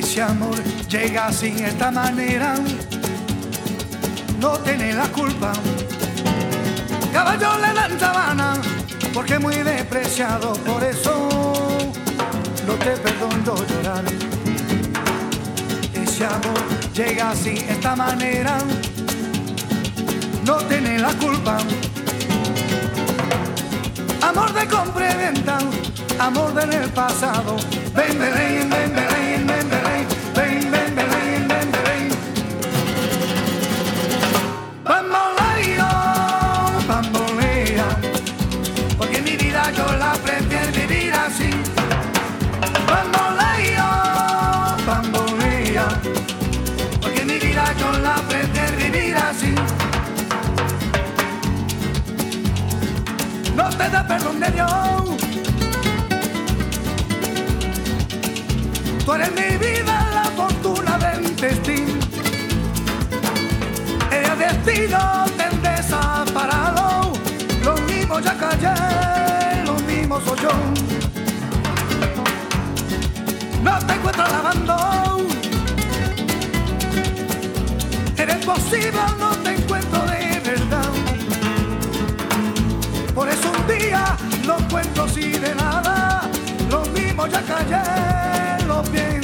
Ese amor llega así, de esta manera, no tiene la culpa. Caballo le dan sabana, porque es muy despreciado, por eso no te perdono llorar. Ese amor llega así, de esta manera, no tiene la culpa. Amor de compra y venta, amor del pasado. Ven, Belén, ven, Belén, ven, Belén, ven, ven, Belén, ven, Belén. Bamboleo, bambolea, porque mi vida yo la prefiero vivir así. Bamboleo, bambolea, porque mi vida yo la prefiero vivir así. No te da perdón de Dios. Tú eres mi vida, la fortuna del destino. El destino te han desamparado. Lo mismo ya callé, lo mismo soy yo. No te encuentro lavando. Eres posible, no te encuentro de verdad. Por eso un día no cuento así de nada. Lo mismo ya callé, lo pienso.